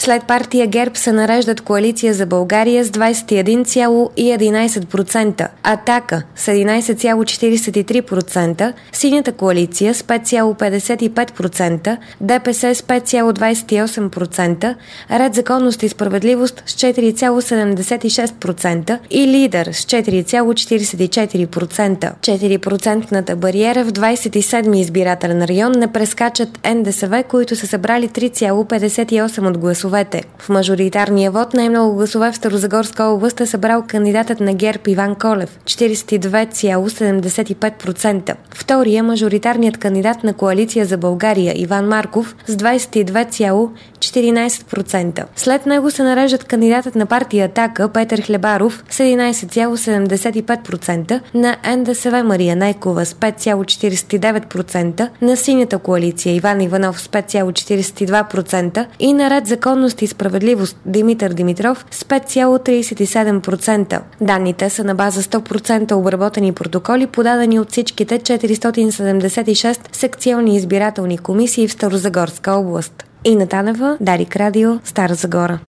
След партия ГЕРБ се нареждат Коалиция за България с 21,11%, Атака с 11,43%, Синята коалиция с 5,55%, ДПС с 5,28%, Ред, законност и справедливост с 4,76% и Лидер с 4,44%. 4% бариера в 27-ми избирателен район не прескачат НДСВ, които са събрали 3,58 от гласовете. В мажоритарния вод най-много гласове в Старозагорска област е събрал кандидатът на ГЕРБ Иван Колев – 42,75%. Втория мажоритарният кандидат на Коалиция за България Иван Марков с 22,14%. След него се нареждат кандидатът на партия Атака Петър Хлебаров с 11,75%, на НДСВ Мария Найкова с 5,49%, на Синята коалиция Иван Иванов с 5,42% и на Ред, законност и справедливост Димитър Димитров с 5,37%. Данните са на база 100% обработени протоколи, подадени от всичките 476 секционни избирателни комисии в Старозагорска област. Ина Танева, Дарик Радио, Стара Загора.